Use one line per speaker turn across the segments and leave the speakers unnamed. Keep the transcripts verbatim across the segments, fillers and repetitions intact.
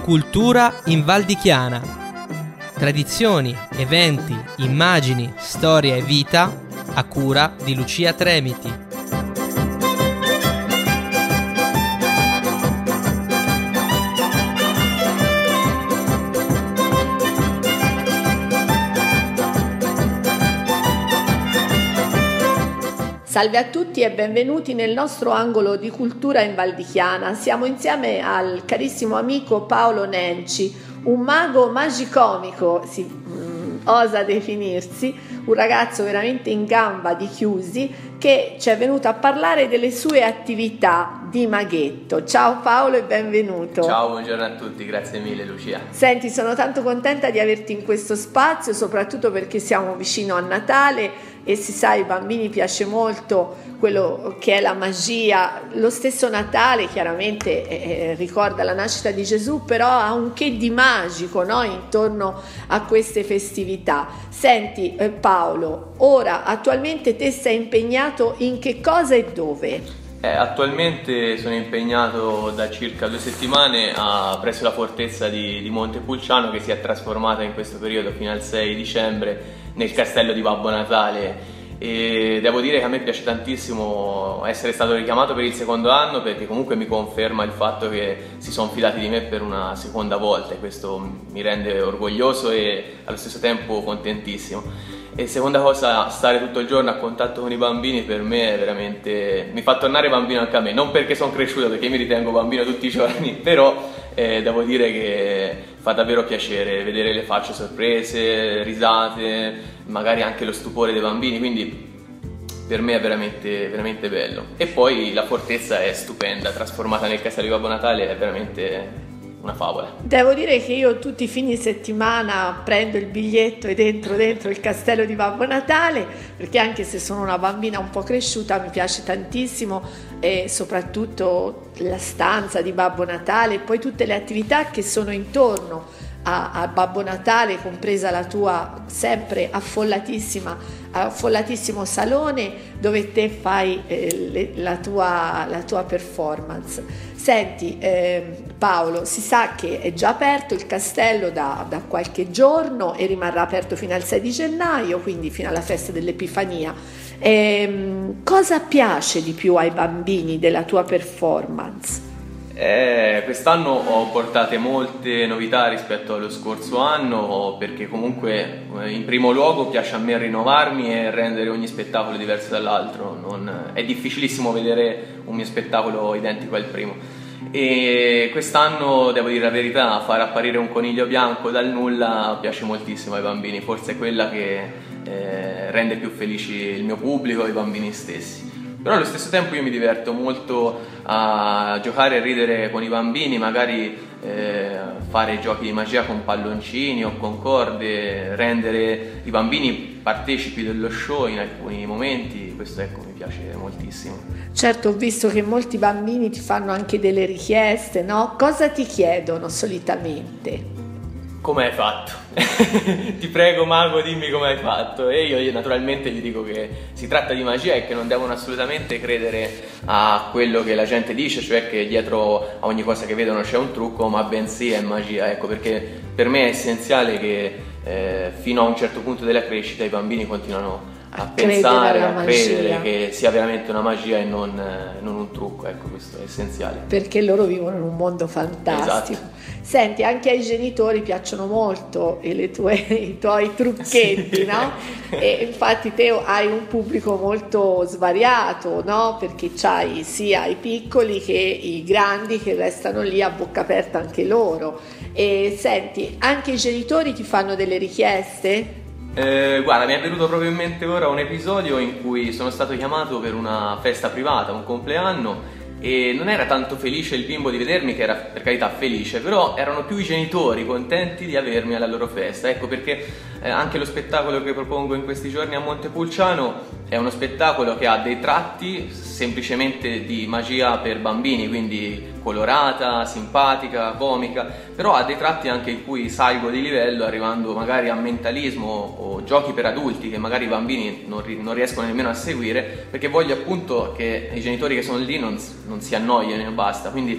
Cultura in Val di Chiana. Tradizioni, eventi, immagini, storia e vita a cura di Lucia Tremiti.
Salve a tutti e benvenuti nel nostro angolo di cultura in Val di Chiana. Siamo insieme al carissimo amico Paolo Nenci, un mago magicomico, si mm, osa definirsi, un ragazzo veramente in gamba di Chiusi che ci è venuto a parlare delle sue attività di maghetto. Ciao Paolo e benvenuto.
Ciao, buongiorno a tutti, grazie mille Lucia.
Senti, sono tanto contenta di averti in questo spazio, soprattutto perché siamo vicino a Natale e si sa, ai bambini piace molto quello che è la magia. Lo stesso Natale chiaramente eh, ricorda la nascita di Gesù, però ha un che di magico, no? Intorno a queste festività. Senti eh, Paolo, ora attualmente te sei impegnato in che cosa e dove?
Eh, attualmente sono impegnato da circa due settimane a, presso la fortezza di, di Montepulciano, che si è trasformata in questo periodo fino al sei dicembre nel castello di Babbo Natale, e devo dire che a me piace tantissimo essere stato richiamato per il secondo anno, perché comunque mi conferma il fatto che si sono fidati di me per una seconda volta, e questo mi rende orgoglioso e allo stesso tempo contentissimo. E seconda cosa, stare tutto il giorno a contatto con i bambini per me è veramente, mi fa tornare bambino anche a me, non perché sono cresciuto, perché mi ritengo bambino tutti i giorni, però eh, devo dire che fa davvero piacere vedere le facce sorprese, risate, magari anche lo stupore dei bambini, quindi per me è veramente, veramente bello. E poi la fortezza è stupenda, trasformata nel castello di Babbo Natale, è veramente una favola.
Devo dire che io tutti i fini settimana prendo il biglietto ed entro dentro il castello di Babbo Natale, perché anche se sono una bambina un po' cresciuta mi piace tantissimo, e soprattutto la stanza di Babbo Natale e poi tutte le attività che sono intorno a, a Babbo Natale, compresa la tua sempre affollatissima affollatissimo salone dove te fai eh, le, la, tua, la tua performance. Senti eh, Paolo, si sa che è già aperto il castello da, da qualche giorno e rimarrà aperto fino al sei di gennaio, quindi fino alla festa dell'Epifania. Ehm, cosa piace di più ai bambini della tua performance?
Eh, quest'anno ho portate molte novità rispetto allo scorso anno, perché comunque in primo luogo piace a me rinnovarmi e rendere ogni spettacolo diverso dall'altro. Non, è difficilissimo vedere un mio spettacolo identico al primo, e quest'anno, devo dire la verità, far apparire un coniglio bianco dal nulla piace moltissimo ai bambini, forse è quella che eh, rende più felici il mio pubblico e i bambini stessi. Però allo stesso tempo io mi diverto molto a giocare e ridere con i bambini, magari eh, fare giochi di magia con palloncini o con corde, rendere i bambini partecipi dello show in alcuni momenti, questo ecco mi piace moltissimo.
Certo, ho visto che molti bambini ti fanno anche delle richieste, no? Cosa ti chiedono solitamente?
Come hai fatto? Ti prego mago, dimmi come hai fatto. E io naturalmente gli dico che si tratta di magia e che non devono assolutamente credere a quello che la gente dice, cioè che dietro a ogni cosa che vedono c'è un trucco, ma bensì è magia. Ecco, perché per me è essenziale che eh, fino a un certo punto della crescita i bambini continuano a, a pensare, a credere che sia veramente una magia e non, eh, non un trucco. Ecco, questo è essenziale,
perché loro vivono in un mondo fantastico.
Esatto.
Senti, anche ai genitori piacciono molto e le tue, i tuoi trucchetti, sì. No? E infatti te hai un pubblico molto svariato, no? Perché c'hai sia i piccoli che i grandi che restano lì a bocca aperta anche loro. E senti, anche i genitori ti fanno delle richieste?
Eh, guarda, mi è venuto proprio in mente ora un episodio in cui sono stato chiamato per una festa privata, un compleanno, e non era tanto felice il bimbo di vedermi, che era per carità felice, però erano più i genitori contenti di avermi alla loro festa. Ecco perché eh, anche lo spettacolo che propongo in questi giorni a Montepulciano è uno spettacolo che ha dei tratti semplicemente di magia per bambini, quindi colorata, simpatica, comica, però ha dei tratti anche in cui salgo di livello, arrivando magari a mentalismo o giochi per adulti che magari i bambini non, ri- non riescono nemmeno a seguire, perché voglio appunto che i genitori che sono lì non, non si annoiano e basta. Quindi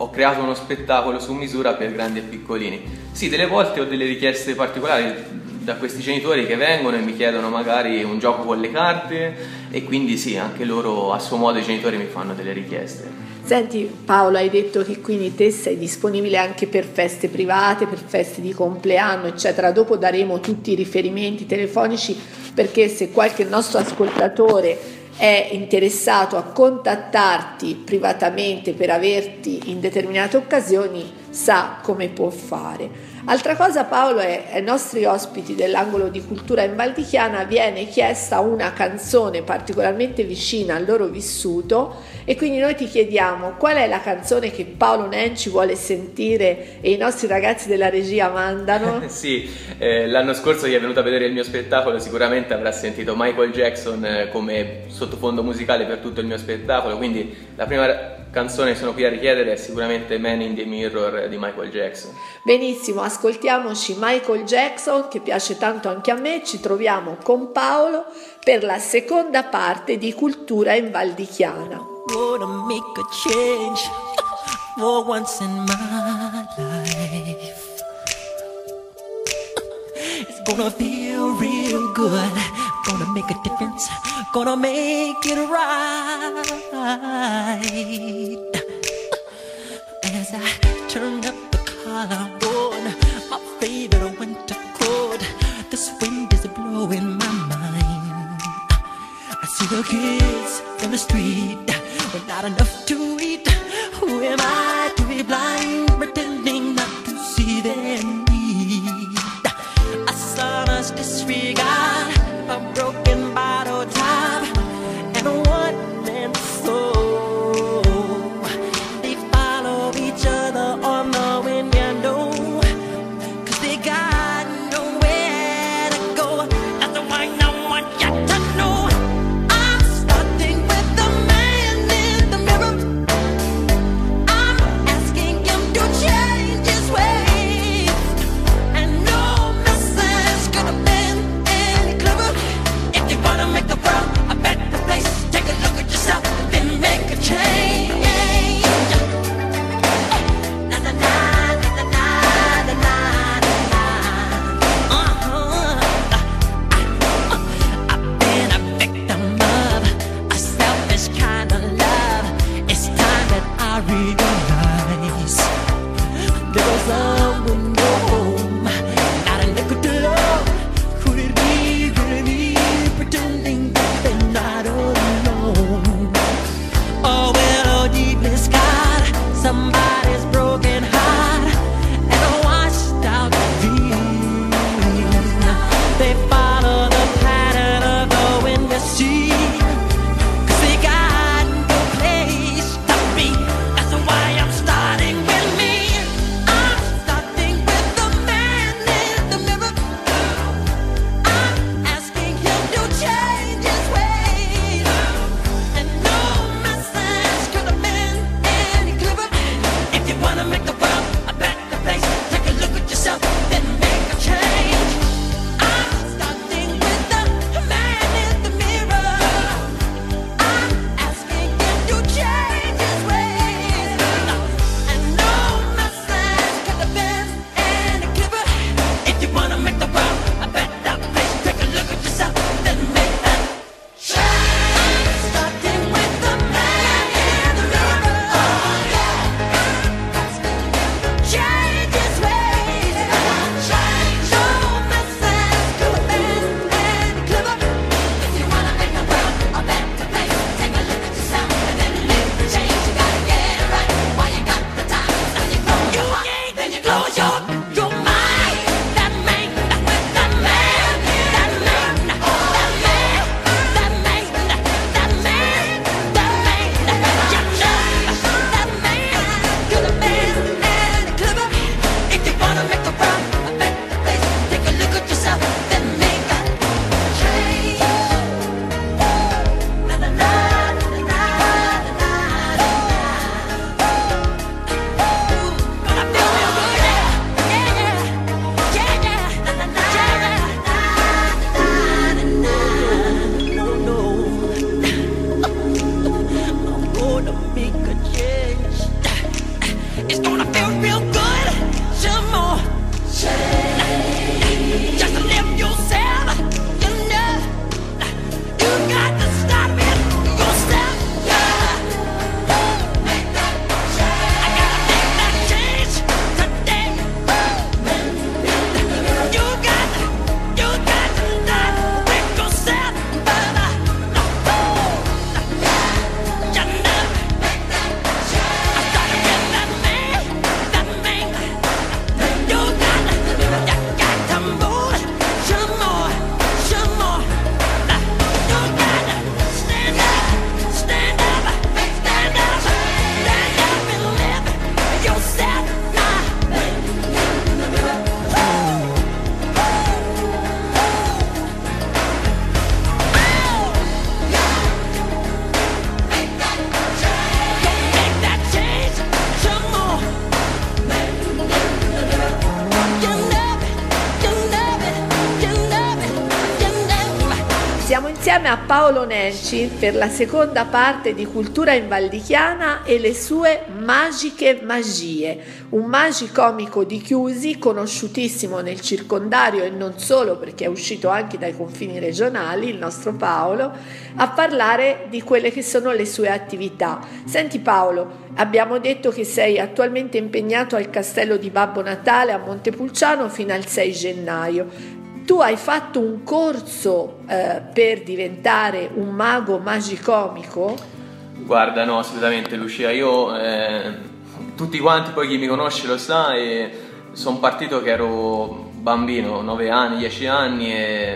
ho creato uno spettacolo su misura per grandi e piccolini. Sì, delle volte ho delle richieste particolari da questi genitori che vengono e mi chiedono magari un gioco con le carte, e quindi sì, anche loro a suo modo i genitori mi fanno delle richieste.
Senti Paolo, hai detto che quindi te sei disponibile anche per feste private, per feste di compleanno eccetera. Dopo daremo tutti i riferimenti telefonici, perché se qualche nostro ascoltatore è interessato a contattarti privatamente per averti in determinate occasioni, sa come può fare. Altra cosa, Paolo, è ai nostri ospiti dell'angolo di cultura in Val di Chiana viene chiesta una canzone particolarmente vicina al loro vissuto, e quindi noi ti chiediamo qual è la canzone che Paolo Nenci vuole sentire e i nostri ragazzi della regia mandano.
Sì, eh, l'anno scorso chi è venuto a vedere il mio spettacolo sicuramente avrà sentito Michael Jackson eh, come sottofondo musicale per tutto il mio spettacolo, quindi la prima canzone che sono qui a richiedere è sicuramente Man in the Mirror di Michael Jackson.
Benissimo, ascoltiamoci Michael Jackson, che piace tanto anche a me. Ci troviamo con Paolo per la seconda parte di Cultura in Val di Chiana.
Gonna make a change for once in my life. It's gonna feel real good. Gonna make a difference. Gonna make it right. As I turn up the collar on my favorite winter coat, this wind is blowing my mind. I see the kids in the street with not enough to eat. Who am I to be blind, pretending not to see their need? A son's disregard, a broken bottle top, and a one-man soul. They follow each other on the wind, you know, 'cause they got nowhere to go. That's why I want you to know I'm starting with the man in the mirror. I'm asking him to change his ways, and no message could have been any clearer. If you wanna make the world a better place, take a look at yourself and make a change. Na na na na na na na na. Uh-huh. I've been a victim of a selfish kind of love. It's time that I realize there was someone home, not a nickel to love. Could it be really pretending that they're not alone? Oh well, deep in sky, somebody's broken heart and a washed out dream. They follow the pattern of the wind, you see, 'cause they got no place to be. That's why I'm starting with me. I'm starting
Siamo insieme a Paolo Nenci per la seconda parte di Cultura Invaldichiana e le sue magiche magie, un magicomico di Chiusi conosciutissimo nel circondario e non solo, perché è uscito anche dai confini regionali, il nostro Paolo, a parlare di quelle che sono le sue attività. Senti Paolo, abbiamo detto che sei attualmente impegnato al castello di Babbo Natale a Montepulciano fino al sei gennaio. Tu hai fatto un corso eh, per diventare un mago magicomico?
Guarda, no, assolutamente Lucia, io eh, tutti quanti, poi chi mi conosce lo sa, e sono partito che ero bambino, nove anni, dieci anni e,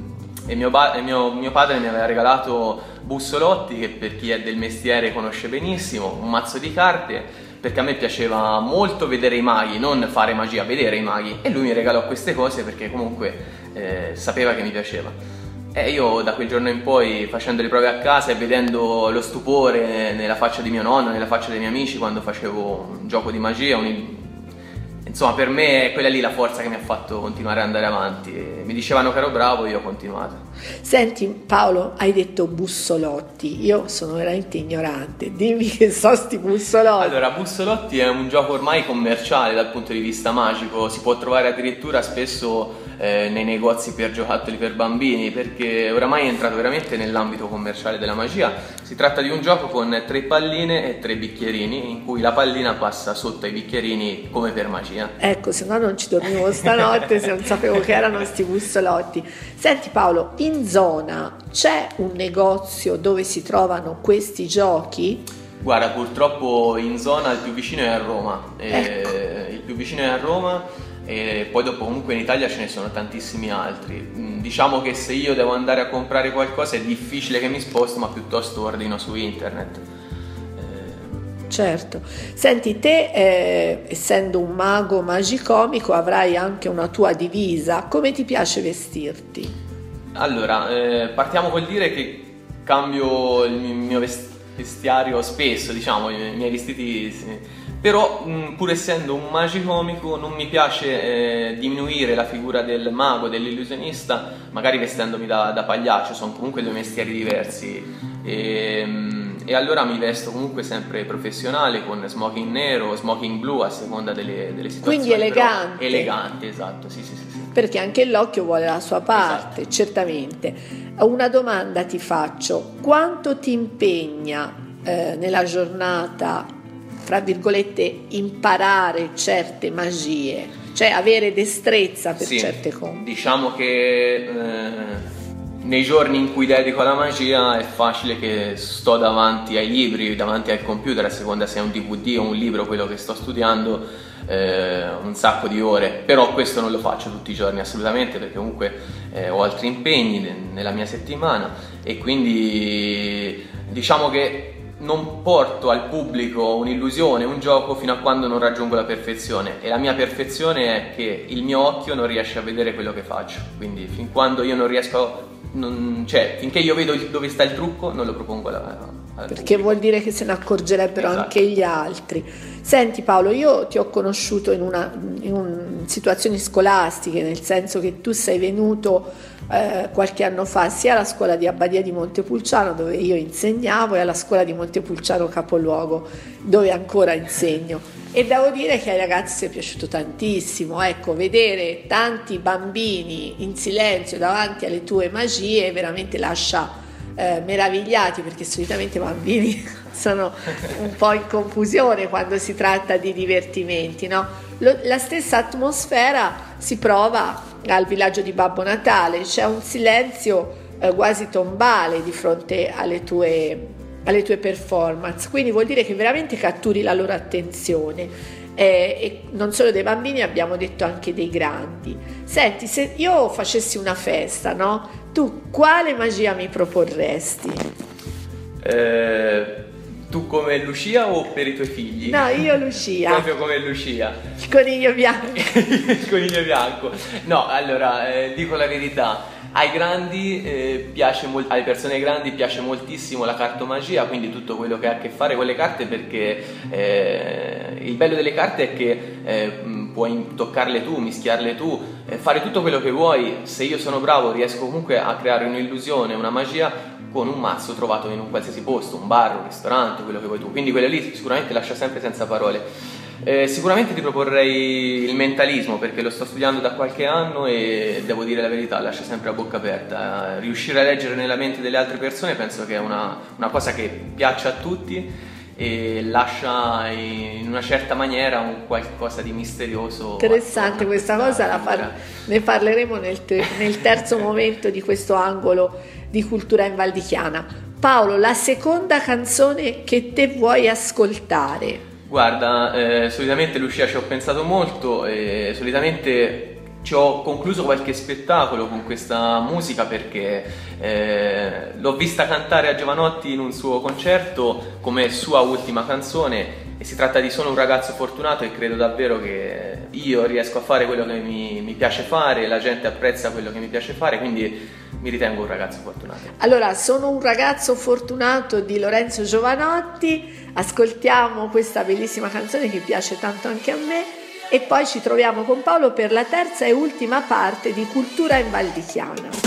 e, mio, e mio, mio padre mi aveva regalato bussolotti, che per chi è del mestiere conosce benissimo, un mazzo di carte, perché a me piaceva molto vedere i maghi, non fare magia, vedere i maghi, e lui mi regalò queste cose perché comunque eh, sapeva che mi piaceva. E io da quel giorno in poi, facendo le prove a casa e vedendo lo stupore nella faccia di mio nonno, nella faccia dei miei amici quando facevo un gioco di magia, un... insomma per me è quella lì la forza che mi ha fatto continuare ad andare avanti. E mi dicevano che ero bravo e io ho continuato.
Senti Paolo, hai detto bussolotti, io sono veramente ignorante, dimmi che so sti bussolotti.
Allora, bussolotti è un gioco ormai commerciale dal punto di vista magico, si può trovare addirittura spesso eh, nei negozi per giocattoli per bambini, perché oramai è entrato veramente nell'ambito commerciale della magia. Si tratta di un gioco con tre palline e tre bicchierini, in cui la pallina passa sotto ai bicchierini come per magia.
Ecco, se no non ci dormivo stanotte se non sapevo che erano sti bussolotti. Senti Paolo, in zona c'è un negozio dove si trovano questi giochi?
Guarda, purtroppo in zona il più vicino è a Roma,
Ecco.
eh, il più vicino è a Roma e poi dopo comunque in Italia ce ne sono tantissimi altri. Diciamo che se io devo andare a comprare qualcosa è difficile che mi sposto, ma piuttosto ordino su internet.
Certo. Senti, te eh, essendo un mago magicomico avrai anche una tua divisa, come ti piace vestirti?
Allora, eh, partiamo col dire che cambio il mio vestiario spesso, diciamo, i miei vestiti, sì. Però mh, pur essendo un magicomico non mi piace eh, diminuire la figura del mago, dell'illusionista, magari vestendomi da, da pagliaccio, sono comunque due mestieri diversi. E, mh, e allora mi vesto comunque sempre professionale, con smoking nero, smoking blu a seconda delle, delle situazioni.
Quindi elegante.
Elegante, esatto, sì, sì, sì, sì.
Perché anche l'occhio vuole la sua parte, esatto. Certamente. Una domanda ti faccio: quanto ti impegna eh, nella giornata, fra virgolette, imparare certe magie, cioè avere destrezza per
sì,
certe cose?
Diciamo che eh, nei giorni in cui dedico alla magia è facile che sto davanti ai libri, davanti al computer, a seconda se è un D V D o un libro quello che sto studiando, eh, un sacco di ore. Però questo non lo faccio tutti i giorni assolutamente, perché comunque eh, ho altri impegni nella mia settimana e quindi diciamo che non porto al pubblico un'illusione, un gioco fino a quando non raggiungo la perfezione, e la mia perfezione è che il mio occhio non riesce a vedere quello che faccio, quindi fin quando io non riesco, non, cioè finché io vedo dove sta il trucco non lo propongo alla, alla
perché
pubblico.
Vuol dire che se ne accorgerebbero esatto. Anche gli altri. Senti Paolo, io ti ho conosciuto in una in un, situazioni scolastiche, nel senso che tu sei venuto eh, qualche anno fa sia alla scuola di Abbadia di Montepulciano, dove io insegnavo, e alla scuola di Montepulciano Capoluogo, dove ancora insegno, e devo dire che ai ragazzi è piaciuto tantissimo. Ecco, vedere tanti bambini in silenzio davanti alle tue magie veramente lascia eh, meravigliati, perché solitamente i bambini sono un po' in confusione quando si tratta di divertimenti, no? Lo, la stessa atmosfera si prova al villaggio di Babbo Natale, c'è un silenzio eh, quasi tombale di fronte alle tue, alle tue performance, quindi vuol dire che veramente catturi la loro attenzione, eh, e non solo dei bambini, abbiamo detto anche dei grandi. Senti, se io facessi una festa, no? Tu quale magia mi proporresti?
Eh... Tu come Lucia o per i tuoi figli?
No, io Lucia.
Proprio come Lucia.
Il coniglio bianco.
Il coniglio bianco. No, allora, eh, dico la verità. Ai grandi eh, piace molt- alle persone grandi piace moltissimo la cartomagia, quindi tutto quello che ha a che fare con le carte, perché eh, il bello delle carte è che eh, puoi toccarle tu, mischiarle tu, eh, fare tutto quello che vuoi. Se io sono bravo riesco comunque a creare un'illusione, una magia con un mazzo trovato in un qualsiasi posto, un bar, un ristorante, quello che vuoi tu. Quindi quelle lì sicuramente lascia sempre senza parole. Eh, sicuramente ti proporrei il mentalismo, perché lo sto studiando da qualche anno e devo dire la verità, lascia sempre a bocca aperta. Eh, riuscire a leggere nella mente delle altre persone penso che è una, una cosa che piaccia a tutti e lascia in una certa maniera un qualcosa di misterioso.
Interessante questa cosa, la par- ne parleremo nel, te- nel terzo momento di questo angolo di cultura invaldichiana. Paolo, la seconda canzone che te vuoi ascoltare?
Guarda, eh, solitamente Lucia ci ho pensato molto e solitamente ci ho concluso qualche spettacolo con questa musica perché eh, l'ho vista cantare a Giovanotti in un suo concerto come sua ultima canzone e si tratta di Sono un ragazzo fortunato e credo davvero che io riesco a fare quello che mi, mi piace fare, la gente apprezza quello che mi piace fare, quindi mi ritengo un ragazzo fortunato.
Allora, Sono un ragazzo fortunato di Lorenzo Giovanotti, ascoltiamo questa bellissima canzone che piace tanto anche a me e poi ci troviamo con Paolo per la terza e ultima parte di Cultura Invaldichiana.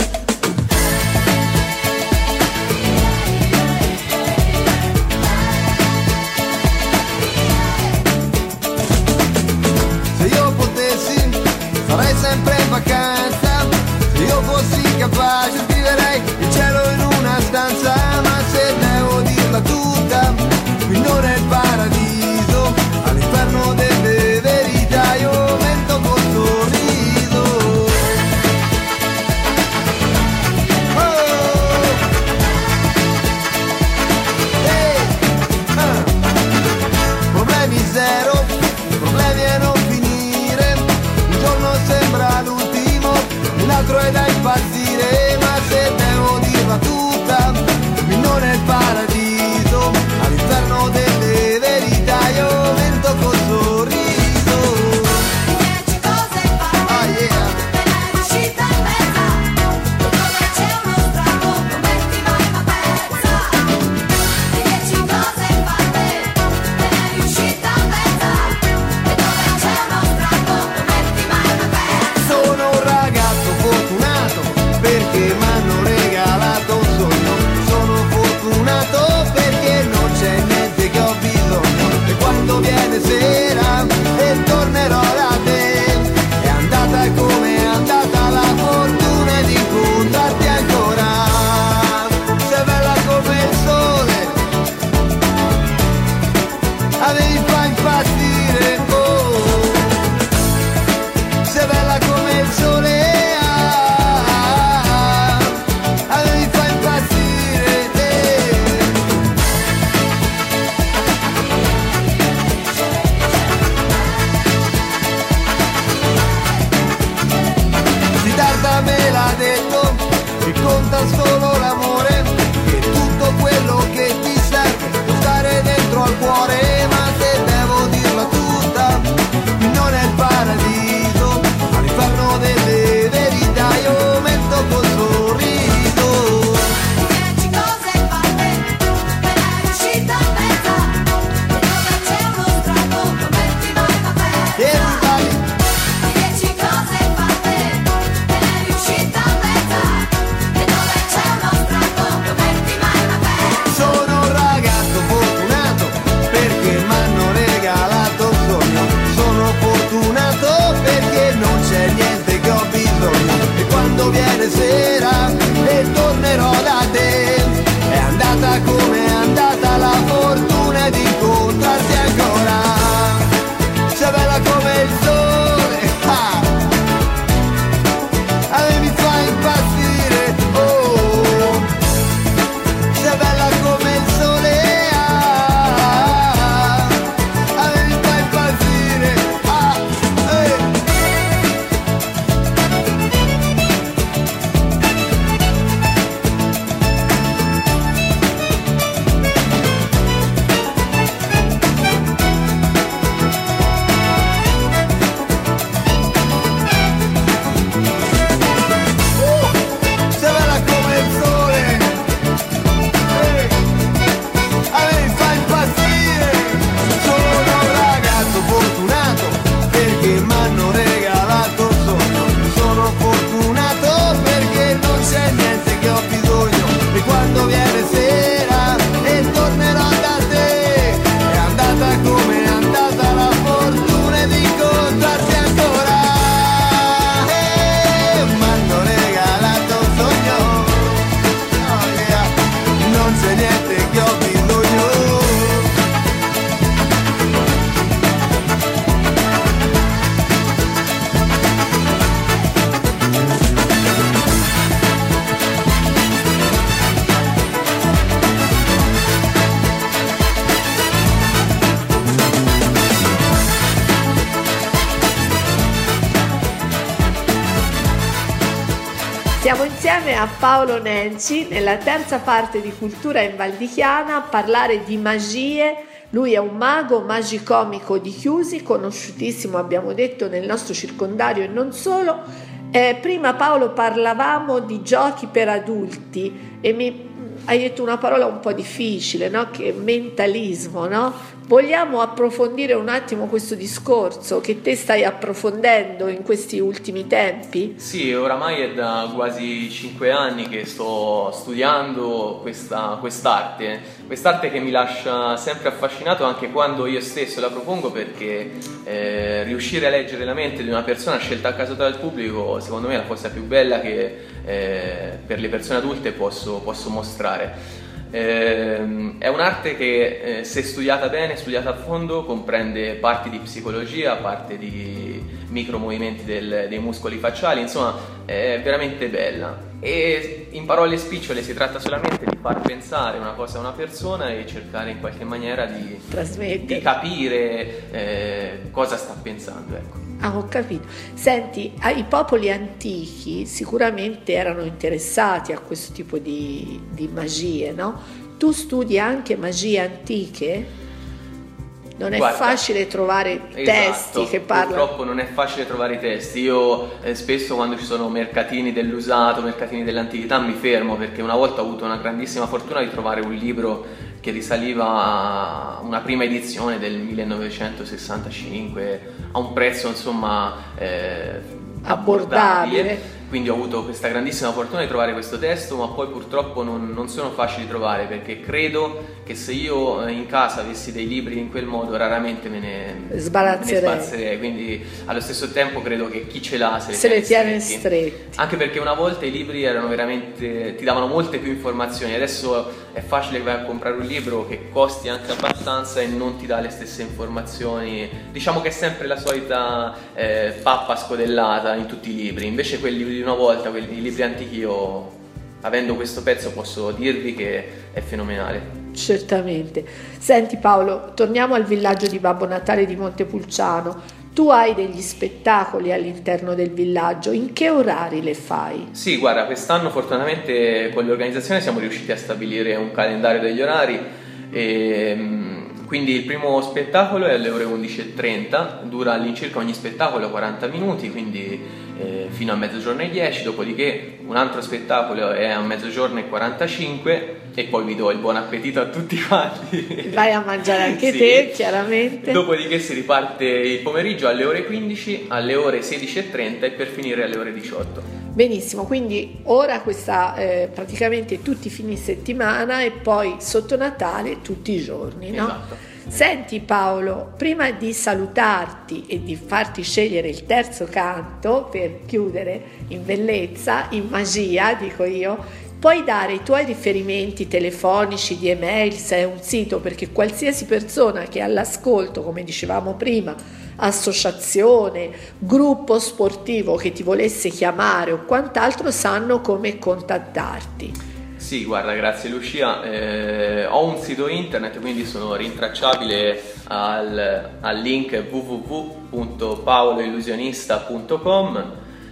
Se io potessi farei sempre in vacanza, se io fossi capace scriverei il cielo in una stanza, ma se devo dirla tutta, qui non è il paradiso, all'inferno delle verità io mento col sorriso. Oh! Hey! Ah! Problemi zero, problemi a non finire, un giorno sembra l'ultimo, un altro è da impazzire, ma se devo dirla tutta, qui non è il paradiso, all'interno delle verità io mento col sorriso.
Dieci cose fatte,
Ah, yeah.
te ne è riuscita mezza, dove c'è uno strato non metti mai una pezza. Dieci cose fatte, te ne è riuscita mezza, e dove c'è uno strato non metti mai una pezza.
Sono un ragazzo fortunato perché m'hanno regalato un sogno. Sono fortunato perché non c'è niente che ho bisogno. E quando viene sera e tornerò da te, è andata come è andata la fortuna di incontrarti ancora. Sei bella come il sole, a me mi fa impazzire, oh. Sei bella come il sole, ah, a me mi fa impazzire, eh. Siddhartha me l'ha detto, che conta solo l'amore, che tutto quello che ti serve può stare dentro al cuore, ma se devo dirla tutta, non è il paradiso, all'inferno delle verità io mento col sorriso.
Dieci cose fatte, te ne è riuscita mezza, e dove c'è uno strato non metti mai una pezza.
Everybody,
Dieci cose fatte, te ne è riuscita mezza, e dove c'è uno strato non metti mai una pezza.
sono un ragazzo fortunato perché m'hanno regalato un sogno. Sono fortunato perché non c'è niente che ho bisogno. E quando viene sera e tornerò da te, è andata come è andata la fortuna di incontrarti ancora. Sei bella come il sole, ah, a me mi fa impazzire, oh. Sei bella come il sole, ah, a me mi fa impazzire, ah, eh.
Siamo insieme a Paolo Nenci nella terza parte di Cultura in Val di Chiana a parlare di magie. Lui è un mago magicomico di Chiusi, conosciutissimo, abbiamo detto, nel nostro circondario e non solo. Eh, prima Paolo parlavamo di giochi per adulti e mi hai detto una parola un po' difficile, no? Che è mentalismo, no? Vogliamo approfondire un attimo questo discorso che te stai approfondendo in questi ultimi tempi?
Sì, oramai è da quasi cinque anni che sto studiando questa quest'arte, quest'arte che mi lascia sempre affascinato anche quando io stesso la propongo, perché eh, riuscire a leggere la mente di una persona scelta a caso dal pubblico, secondo me è la cosa più bella che eh, per le persone adulte posso, posso mostrare. Eh, è un'arte che eh, se studiata bene, studiata a fondo, comprende parti di psicologia, parte di micromovimenti del, dei muscoli facciali, insomma è veramente bella. E in parole spicciole si tratta solamente di far pensare una cosa a una persona e cercare in qualche maniera di, di capire eh, cosa sta pensando, ecco.
Ah, ho capito. Senti, i popoli antichi sicuramente erano interessati a questo tipo di, di magie, no? Tu studi anche magie antiche? Non è
Guarda,
facile trovare
esatto,
testi che parlano.
Purtroppo non è facile trovare i testi. Io eh, spesso quando ci sono mercatini dell'usato, mercatini dell'antichità, mi fermo, perché una volta ho avuto una grandissima fortuna di trovare un libro che risaliva a una prima edizione del millenovecentosessantacinque a un prezzo insomma eh, abbordabile.
Abbordabile.
Quindi ho avuto questa grandissima fortuna di trovare questo testo, ma poi purtroppo non, non sono facili da trovare, perché credo che se io in casa avessi dei libri in quel modo raramente me ne, me ne sbalzerei. Quindi allo stesso tempo credo che chi ce l'ha se le,
se
tiene,
le tiene
stretti.
stretti.
Anche perché una volta i libri erano veramente, ti davano molte più informazioni. Adesso è facile che vai a comprare un libro che costi anche abbastanza e non ti dà le stesse informazioni. Diciamo che è sempre la solita eh, pappa scodellata in tutti i libri. Invece quelli di una volta, quelli i libri antichi, io avendo questo pezzo posso dirvi che è fenomenale.
Certamente. Senti Paolo, torniamo al villaggio di Babbo Natale di Montepulciano. Tu hai degli spettacoli all'interno del villaggio, in che orari le fai?
Sì, guarda, quest'anno fortunatamente con l'organizzazione siamo riusciti a stabilire un calendario degli orari e quindi il primo spettacolo è alle ore undici e trenta, dura all'incirca ogni spettacolo quaranta minuti, quindi eh, fino a mezzogiorno e dieci, dopodiché un altro spettacolo è a mezzogiorno e quarantacinque e poi vi do il buon appetito a tutti quanti.
Vai a mangiare anche
sì.
te, chiaramente.
Dopodiché si riparte il pomeriggio alle ore quindici, alle ore sedici e trenta e per finire alle ore diciotto.
Benissimo, quindi ora questa eh, praticamente tutti i fine settimana e poi sotto Natale tutti i giorni, no?
Esatto.
Senti Paolo, prima di salutarti e di farti scegliere il terzo canto per chiudere in bellezza, in magia, dico io, puoi dare i tuoi riferimenti telefonici, di email, se è un sito, perché qualsiasi persona che è all'ascolto, come dicevamo prima, associazione, gruppo sportivo che ti volesse chiamare o quant'altro, sanno come contattarti.
Sì, guarda, grazie Lucia, eh, ho un sito internet, quindi sono rintracciabile al, al link w w w punto paoloillusionista punto com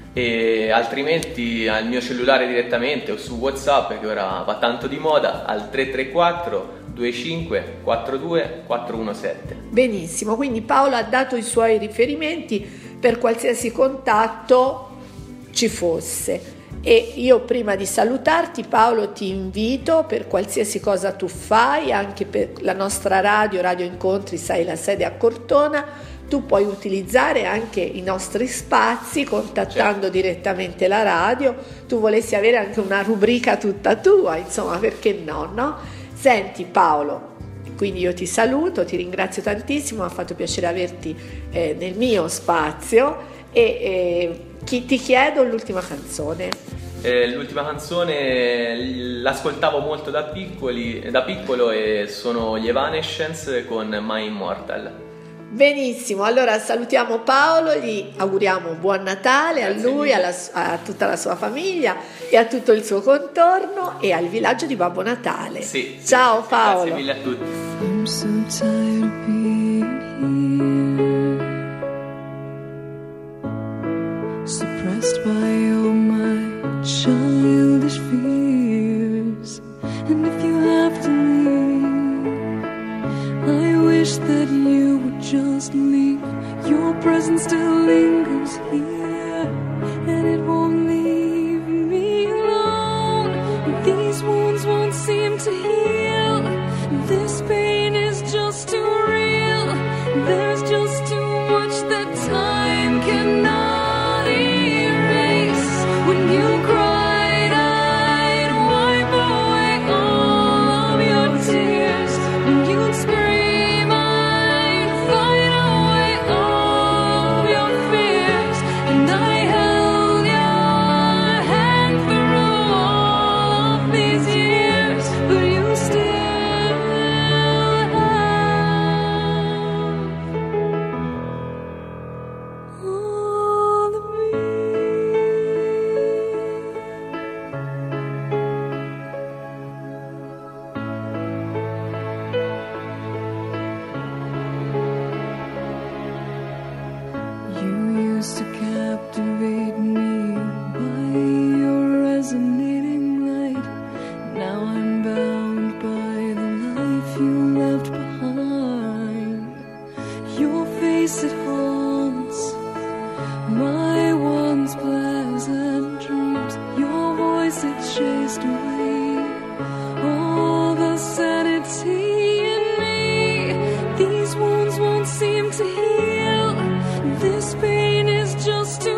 e altrimenti al mio cellulare direttamente o su WhatsApp, che ora va tanto di moda, al tre tre quattro due cinque quattro due quattro uno sette.
Benissimo, quindi Paolo ha dato i suoi riferimenti per qualsiasi contatto ci fosse. E io prima di salutarti Paolo ti invito, per qualsiasi cosa tu fai, anche per la nostra radio, Radio Incontri, sai, la sede a Cortona, tu puoi utilizzare anche i nostri spazi contattando certo. direttamente la radio. Tu volessi avere anche una rubrica tutta tua, insomma, perché no, no? Senti Paolo, quindi io ti saluto, ti ringrazio tantissimo, mi ha fatto piacere averti eh, nel mio spazio e eh, chi, ti chiedo l'ultima canzone.
Eh, l'ultima canzone l'ascoltavo molto da, piccoli, da piccolo e sono gli Evanescence con My Immortal.
Benissimo, allora salutiamo Paolo, gli auguriamo buon Natale. Grazie a lui, alla, a tutta la sua famiglia e a tutto il suo contorno e al villaggio di Babbo Natale.
Sì,
ciao
sì,
Paolo.
Grazie mille a tutti.
I'm so tired of being here, suppressed by all my
childish fears. And if you have to leave, I wish that you would just leave. Your presence still lingers here, and it won't leave me alone. These wounds won't seem to heal. This pain is just too real. There's just too much that time cannot erase. When you cried, I'd wipe away all of your tears. When you'd scream, I'd fight away all of your fears. And I held your hand through all of these years, but you still have all of me. You used to captivate me by your resonating light. Now I'm bound by the life you left behind. Your face, it haunts my once pleasant dreams. Your voice, it chased away all the sanity in me. These wounds won't seem to heal. This pain is just too